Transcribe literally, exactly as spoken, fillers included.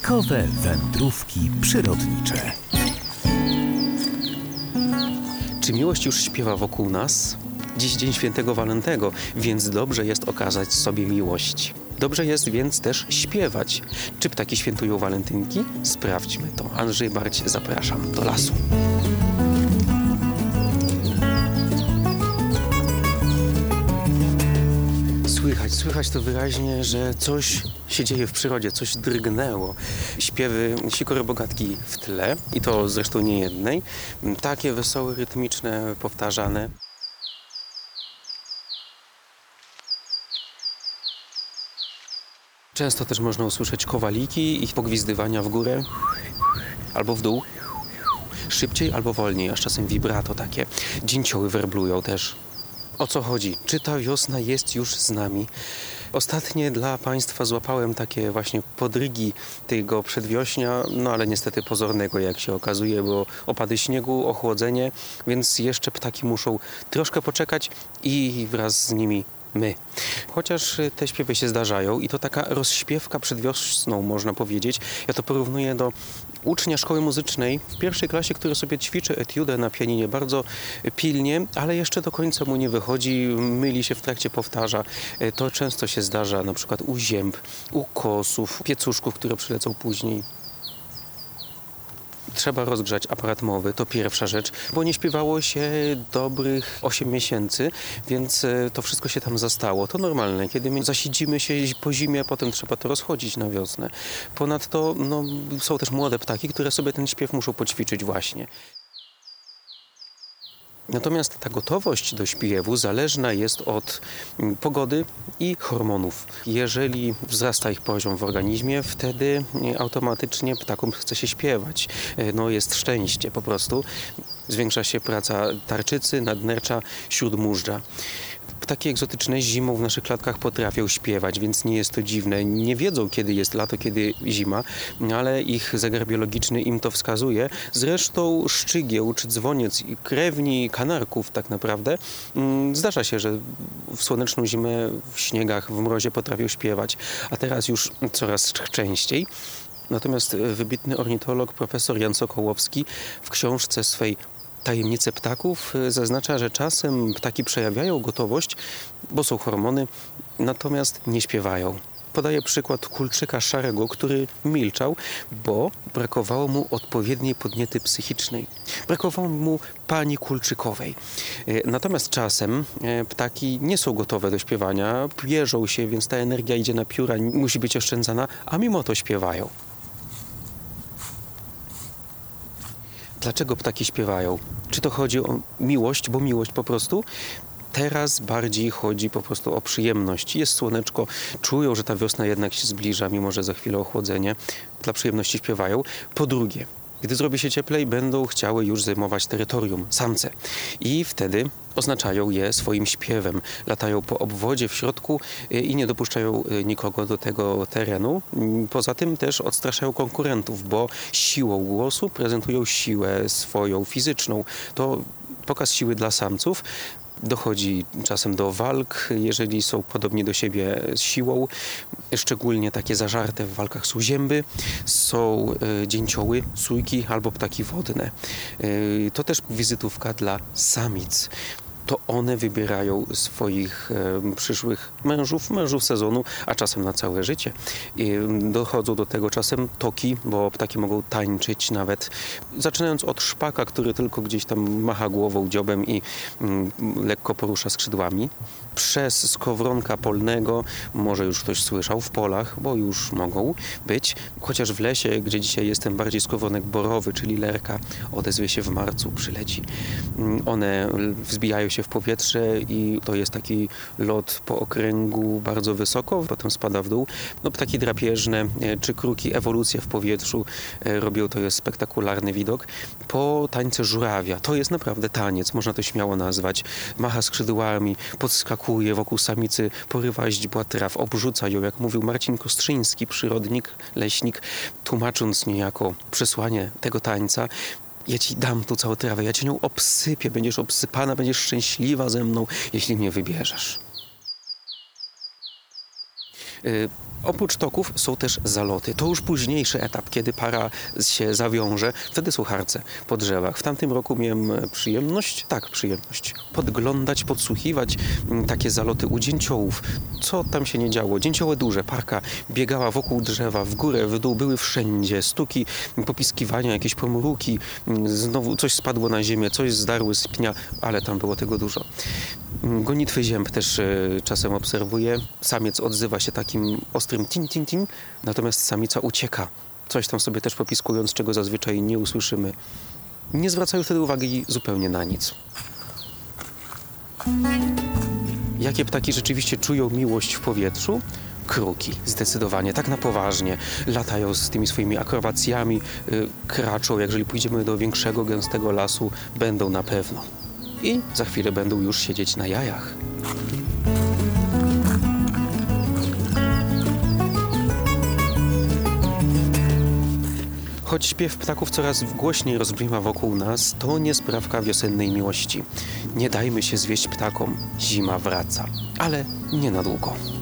Bajkowe wędrówki przyrodnicze. Czy miłość już śpiewa wokół nas? Dziś Dzień Świętego Walentego, więc dobrze jest okazać sobie miłość. Dobrze jest więc też śpiewać. Czy ptaki świętują walentynki? Sprawdźmy to. Andrzej Barć, zapraszam do lasu. Słychać, słychać to wyraźnie, że coś się dzieje w przyrodzie, coś drgnęło. Śpiewy sikory bogatki w tle, i to zresztą nie jednej. Takie wesołe, rytmiczne, powtarzane. Często też można usłyszeć kowaliki i pogwizdywania w górę albo w dół. Szybciej albo wolniej, aż czasem vibrato takie. Dzięcioły werblują też. O co chodzi? Czy ta wiosna jest już z nami? Ostatnie dla Państwa złapałem takie właśnie podrygi tego przedwiośnia, no ale niestety pozornego, jak się okazuje, bo opady śniegu, ochłodzenie, więc jeszcze ptaki muszą troszkę poczekać i wraz z nimi my. Chociaż te śpiewy się zdarzają i to taka rozśpiewka przed wiosną, można powiedzieć. Ja to porównuję do ucznia szkoły muzycznej w pierwszej klasie, który sobie ćwiczy etiudę na pianinie bardzo pilnie, ale jeszcze do końca mu nie wychodzi, myli się w trakcie, powtarza. To często się zdarza na przykład u zięb, u kosów, piecuszków, które przylecą później. Trzeba rozgrzać aparat mowy, to pierwsza rzecz, bo nie śpiewało się dobrych osiem miesięcy, więc to wszystko się tam zastało. To normalne, kiedy my zasiedzimy się po zimie, potem trzeba to rozchodzić na wiosnę. Ponadto no, są też młode ptaki, które sobie ten śpiew muszą poćwiczyć właśnie. Natomiast ta gotowość do śpiewu zależna jest od pogody i hormonów. Jeżeli wzrasta ich poziom w organizmie, wtedy automatycznie ptakom chce się śpiewać. No jest szczęście po prostu. Zwiększa się praca tarczycy, nadnercza, śródmóżdża. Ptaki egzotyczne zimą w naszych klatkach potrafią śpiewać, więc nie jest to dziwne. Nie wiedzą, kiedy jest lato, kiedy zima, ale ich zegar biologiczny im to wskazuje. Zresztą szczygieł czy dzwoniec i krewni kanarków tak naprawdę zdarza się, że w słoneczną zimę, w śniegach, w mrozie potrafią śpiewać, a teraz już coraz częściej. Natomiast wybitny ornitolog profesor Jan Sokołowski w książce swej Tajemnice ptaków zaznacza, że czasem ptaki przejawiają gotowość, bo są hormony, natomiast nie śpiewają. Podaję przykład kulczyka szarego, który milczał, bo brakowało mu odpowiedniej podniety psychicznej. Brakowało mu pani kulczykowej. Natomiast czasem ptaki nie są gotowe do śpiewania, pierzą się, więc ta energia idzie na pióra, musi być oszczędzana, a mimo to śpiewają. Dlaczego ptaki śpiewają? Czy to chodzi o miłość, bo miłość po prostu? Teraz bardziej chodzi po prostu o przyjemność. Jest słoneczko, czują, że ta wiosna jednak się zbliża, mimo że za chwilę ochłodzenie. Dla przyjemności śpiewają. Po drugie, gdy zrobi się cieplej, będą chciały już zajmować terytorium, samce. I wtedy oznaczają je swoim śpiewem. Latają po obwodzie w środku i nie dopuszczają nikogo do tego terenu. Poza tym też odstraszają konkurentów, bo siłą głosu prezentują siłę swoją fizyczną. To pokaz siły dla samców. Dochodzi czasem do walk, jeżeli są podobni do siebie siłą. Szczególnie takie zażarte w walkach są zięby, są y, dzięcioły, sójki albo ptaki wodne. Y, to też wizytówka dla samic. To one wybierają swoich e, przyszłych mężów, mężów sezonu, a czasem na całe życie. I dochodzą do tego czasem toki, bo ptaki mogą tańczyć nawet. Zaczynając od szpaka, który tylko gdzieś tam macha głową, dziobem i mm, lekko porusza skrzydłami. Przez skowronka polnego, może już ktoś słyszał, w polach, bo już mogą być. Chociaż w lesie, gdzie dzisiaj jestem, bardziej skowronek borowy, czyli lerka, odezwie się w marcu, przyleci. One wzbijają się w powietrze i to jest taki lot po okręgu bardzo wysoko, potem spada w dół. No ptaki drapieżne czy kruki, ewolucje w powietrzu robią, to jest spektakularny widok. Po tańce żurawia, to jest naprawdę taniec, można to śmiało nazwać. Macha skrzydłami, podskakuje wokół samicy, porywa źdźbła traw, obrzuca ją, jak mówił Marcin Kostrzyński, przyrodnik, leśnik, tłumacząc niejako przesłanie tego tańca. Ja ci dam tu całą trawę, ja cię nią obsypię, będziesz obsypana, będziesz szczęśliwa ze mną, jeśli mnie wybierzesz. Oprócz toków są też zaloty. To już późniejszy etap, kiedy para się zawiąże. Wtedy są harce po drzewach. W tamtym roku miałem przyjemność, tak, przyjemność, podglądać, podsłuchiwać takie zaloty u dzięciołów. Co tam się nie działo? Dzięcioły duże, parka biegała wokół drzewa, w górę, w dół, były wszędzie. Stuki, popiskiwania, jakieś pomruki, znowu coś spadło na ziemię, coś zdarły z pnia, ale tam było tego dużo. Gonitwy zięb też y, czasem obserwuję. Samiec odzywa się takim ostrym tin, tin, tin, natomiast samica ucieka. Coś tam sobie też popiskując, czego zazwyczaj nie usłyszymy. Nie zwracają wtedy uwagi zupełnie na nic. Jakie ptaki rzeczywiście czują miłość w powietrzu? Kruki, zdecydowanie, tak na poważnie. Latają z tymi swoimi akrobacjami, y, kraczą. Jeżeli pójdziemy do większego, gęstego lasu, będą na pewno. I za chwilę będą już siedzieć na jajach. Choć śpiew ptaków coraz głośniej rozbrzmiewa wokół nas, to nie sprawka wiosennej miłości. Nie dajmy się zwieść ptakom, zima wraca, ale nie na długo.